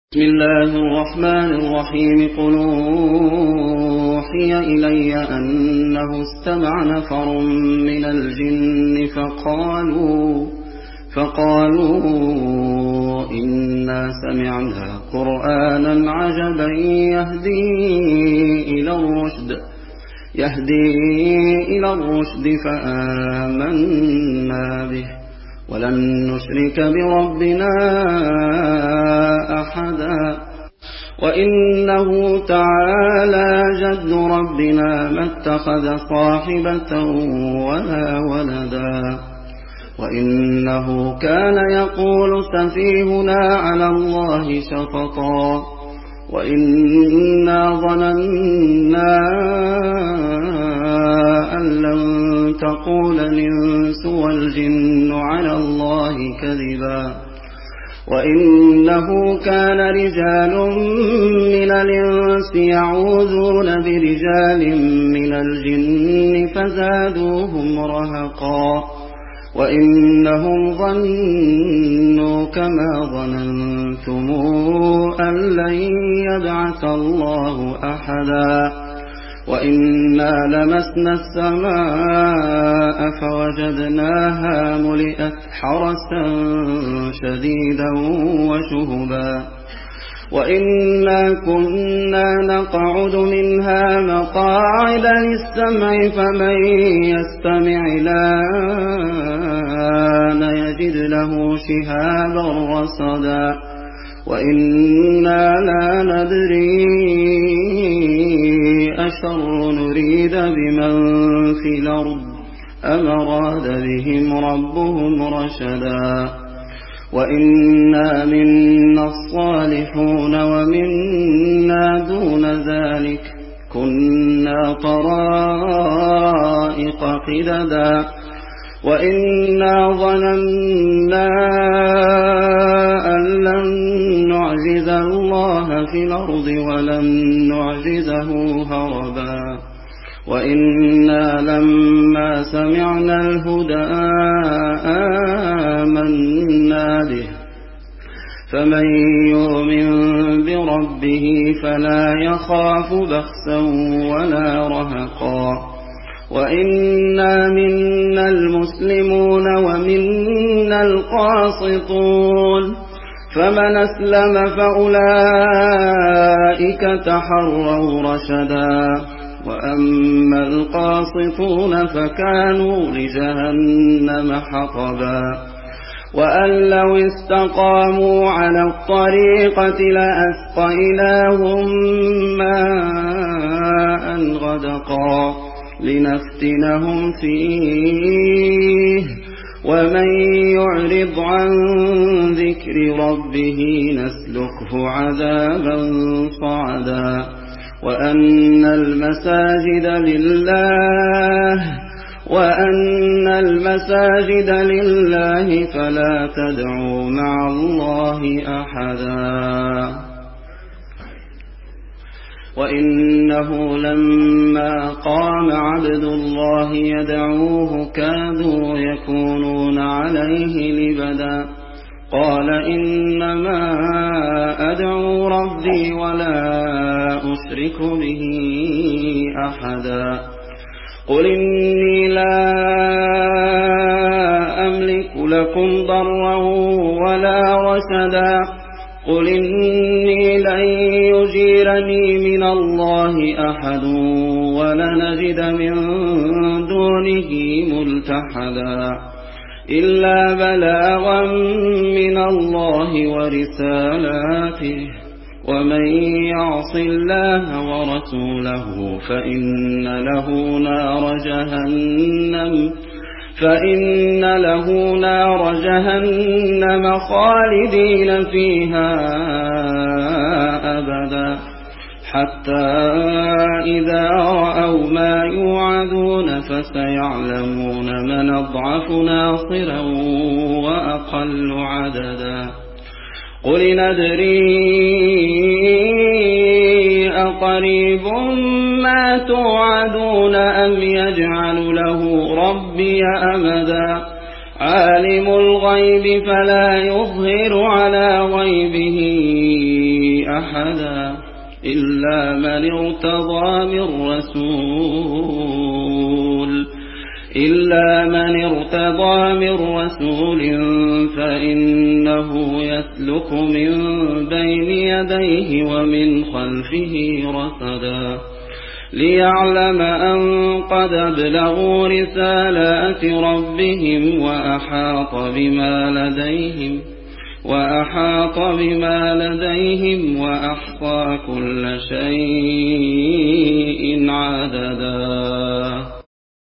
بسم الله الرحمن الرحيم قل أوحي إلي أنه استمع نفر من الجن فقالوا إنا سمعنا قرآنا عجبا يهدي إلى الرشد فآمنا به ولن نشرك بربنا أحدا وإنه تعالى جد ربنا ما اتخذ صاحبة ولا ولدا وإنه كان يقول سفيهنا على الله شططا وإنا ظننا أن لن تقول الإنس والجن على الله كذبا وإنه كان رجال من الإنس يعوذون برجال من الجن فزادوهم رهقا وإنهم ظنوا كما ظننتم أن لن يبعث الله أحدا وإنا لمسنا السماء فوجدناها ملئت حرسا شديدا وشهبا وإنا كنا نقعد منها مقاعد للسمع فمن يستمع الآن يجد له شهابا رصدا وإنا لا ندري أشر نريد بمن في الأرض أم أراد بهم ربهم رشدا وإنا منا الصالحون ومنا دون ذلك كنا طرائق قددا وإنا ظننا أن لن نعجز الله في الأرض ولن نعجزه هربا وإنا لما سمعنا الهدى آمنا به فمن يؤمن بربه فلا يخاف بخسا ولا رهقا وإنا منا المسلمون ومنا القاسطون فمن أسلم فأولئك تحروا رشدا وأما القاسطون فكانوا لجهنم حطبا وأن لو استقاموا على الطريقة لأسقيناهم ماء غدقا لنفتنهم فيه ومن يعرض عن ذكر ربه نسلكه عذابا صعدا وأن المساجد لله فلا تدعوا مع الله أحدا وإنه لما قام عبد الله يدعوه كادوا يكونون عليه لبدا قال إنما أدعو ربي ولا أشرك به أحدا قل إني لا أملك لكم ضرا ولا رشدا قل إني لن يجيرني من الله أحد ولنجد من دونه ملتحدا إلا بلاغا من الله ورسالاته ومن يعص الله ورسوله فإن له نار جهنم خالدين فيها أبدا حتى إذا رأوا ما يوعدون فسيعلمون من أضعف ناصرا وأقل عددا قل ندري أقريب ما توعدون أم يجعل له ربي أمدا عالم الغيب فلا يظهر على غيبه أحدا إلا من ارتضى من رسول فإنه يسلك من بين يديه ومن خلفه رصدا ليعلم أن قد أبلغوا رسالات ربهم وأحاط بما لديهم وأحصى كل شيء عددا.